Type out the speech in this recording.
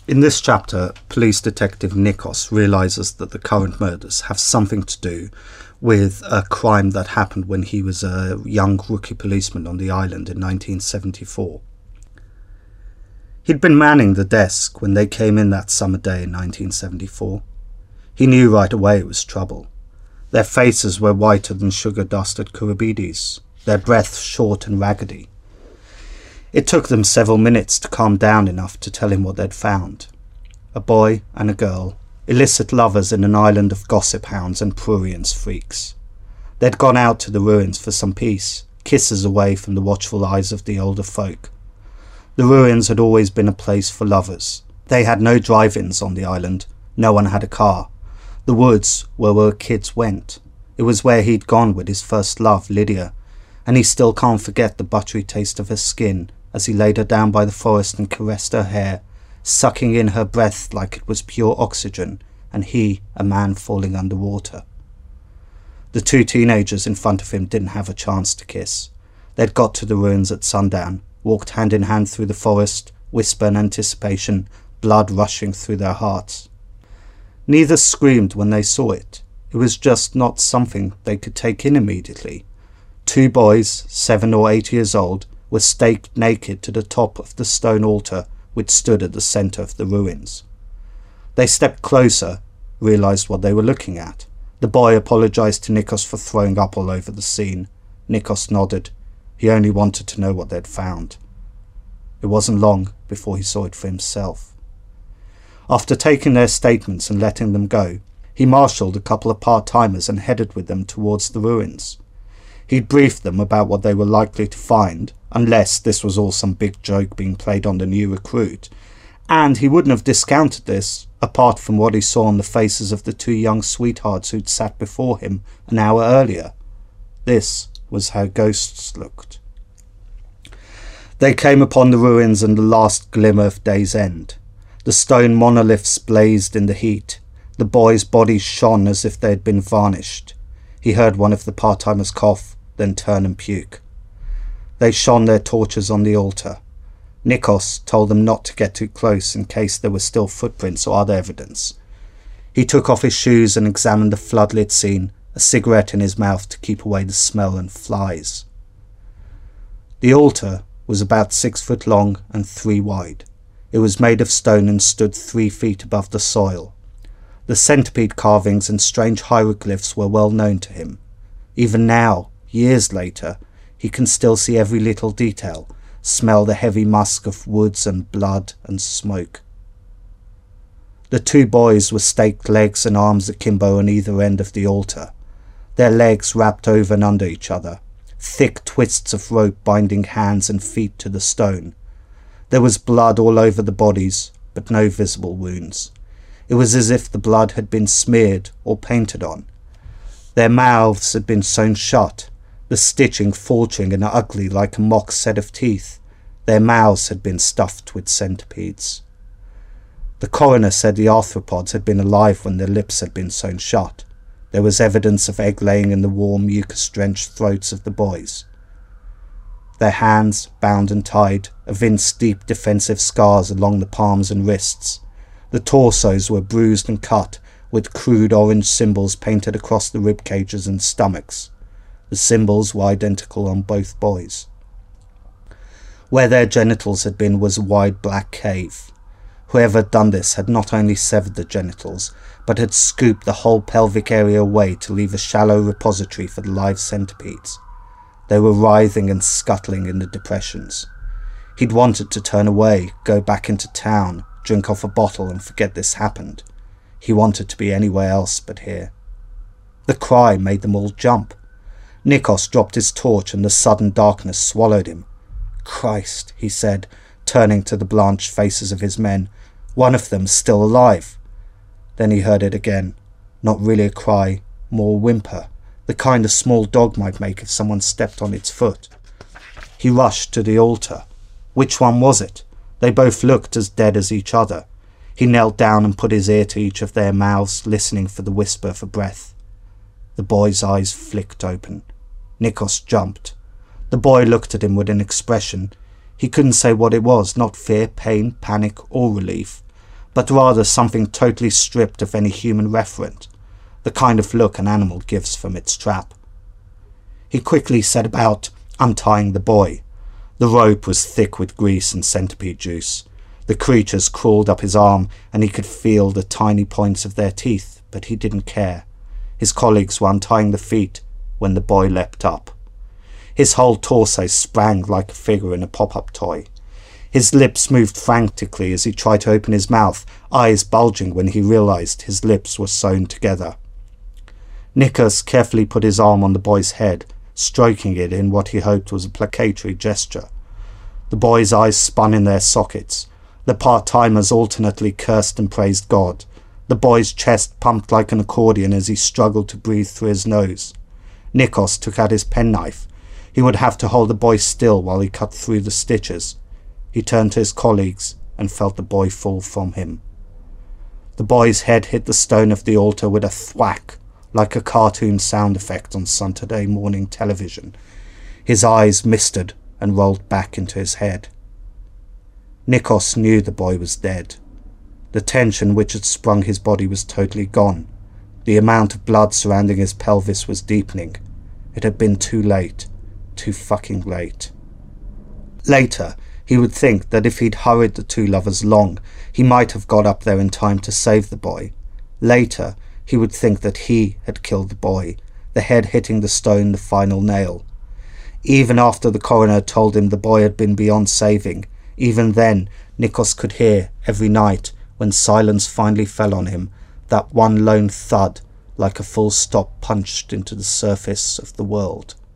In this chapter, police detective Nikos realises that the current murders have something to do with a crime that happened when he was a young rookie policeman on the island in 1974. He'd been manning the desk when they came in that summer day in 1974. He knew right away it was trouble. Their faces were whiter than sugar-dusted Kouroubides, their breath short and raggedy. It took them several minutes to calm down enough to tell him what they'd found. A boy and a girl, illicit lovers in an island of gossip hounds and prurience freaks. They'd gone out to the ruins for some peace, kisses away from the watchful eyes of the older folk. The ruins had always been a place for lovers. They had no drive-ins on the island. No one had a car. The woods were where kids went. It was where he'd gone with his first love, Lydia, and he still can't forget the buttery taste of her skin as he laid her down by the forest and caressed her hair, sucking in her breath like it was pure oxygen, and he, a man falling underwater. The two teenagers in front of him didn't have a chance to kiss. They'd got to the ruins at sundown, walked hand in hand through the forest, whisper in anticipation, blood rushing through their hearts. Neither screamed when they saw it. It was just not something they could take in immediately. Two boys, 7 or 8 years old, were staked naked to the top of the stone altar which stood at the centre of the ruins. They stepped closer, realised what they were looking at. The boy apologised to Nikos for throwing up all over the scene. Nikos nodded. He only wanted to know what they'd found. It wasn't long before he saw it for himself. After taking their statements and letting them go, he marshalled a couple of part-timers and headed with them towards the ruins. He'd briefed them about what they were likely to find, unless this was all some big joke being played on the new recruit, and he wouldn't have discounted this, apart from what he saw on the faces of the two young sweethearts who'd sat before him an hour earlier. This was how ghosts looked. They came upon the ruins in the last glimmer of day's end. The stone monoliths blazed in the heat. The boys' bodies shone as if they had been varnished. He heard one of the part-timers cough, then turn and puke. They shone their torches on the altar. Nikos told them not to get too close in case there were still footprints or other evidence. He took off his shoes and examined the floodlit scene, a cigarette in his mouth to keep away the smell and flies. The altar was about 6 foot long and 3 wide. It was made of stone and stood 3 feet above the soil. The centipede carvings and strange hieroglyphs were well known to him. Even now, years later, he can still see every little detail, smell the heavy musk of woods and blood and smoke. The two boys were staked legs and arms akimbo on either end of the altar, their legs wrapped over and under each other, thick twists of rope binding hands and feet to the stone. There was blood all over the bodies, but no visible wounds. It was as if the blood had been smeared or painted on. Their mouths had been sewn shut, the stitching faltering and ugly like a mock set of teeth. Their mouths had been stuffed with centipedes. The coroner said the arthropods had been alive when their lips had been sewn shut. There was evidence of egg-laying in the warm, mucus-drenched throats of the boys. Their hands, bound and tied, evinced deep defensive scars along the palms and wrists. The torsos were bruised and cut, with crude orange symbols painted across the rib cages and stomachs. The symbols were identical on both boys. Where their genitals had been was a wide black cave. Whoever had done this had not only severed the genitals, but had scooped the whole pelvic area away to leave a shallow repository for the live centipedes. They were writhing and scuttling in the depressions. He'd wanted to turn away, go back into town, drink off a bottle and forget this happened. He wanted to be anywhere else but here. The cry made them all jump. Nikos dropped his torch and the sudden darkness swallowed him. "Christ," he said, turning to the blanched faces of his men. "One of them's still alive." Then he heard it again. Not really a cry, more a whimper, the kind a small dog might make if someone stepped on its foot. He rushed to the altar. Which one was it? They both looked as dead as each other. He knelt down and put his ear to each of their mouths, listening for the whisper of a breath. The boy's eyes flicked open. Nikos jumped. The boy looked at him with an expression. He couldn't say what it was, not fear, pain, panic, or relief, but rather something totally stripped of any human referent, the kind of look an animal gives from its trap. He quickly set about untying the boy. The rope was thick with grease and centipede juice. The creatures crawled up his arm, and he could feel the tiny points of their teeth, but he didn't care. His colleagues were untying the feet when the boy leapt up. His whole torso sprang like a figure in a pop-up toy. His lips moved frantically as he tried to open his mouth, eyes bulging when he realized his lips were sewn together. Nikos carefully put his arm on the boy's head, stroking it in what he hoped was a placatory gesture. The boy's eyes spun in their sockets. The part-timers alternately cursed and praised God. The boy's chest pumped like an accordion as he struggled to breathe through his nose. Nikos took out his penknife. He would have to hold the boy still while he cut through the stitches. He turned to his colleagues and felt the boy fall from him. The boy's head hit the stone of the altar with a thwack, like a cartoon sound effect on Saturday morning television. His eyes misted and rolled back into his head. Nikos knew the boy was dead. The tension which had sprung his body was totally gone. The amount of blood surrounding his pelvis was deepening. It had been too late. Too fucking late. Later, he would think that if he'd hurried the two lovers along, he might have got up there in time to save the boy. Later, he would think that he had killed the boy, the head hitting the stone the final nail. Even after the coroner told him the boy had been beyond saving, even then Nikos could hear every night, when silence finally fell on him, that one lone thud like a full stop punched into the surface of the world.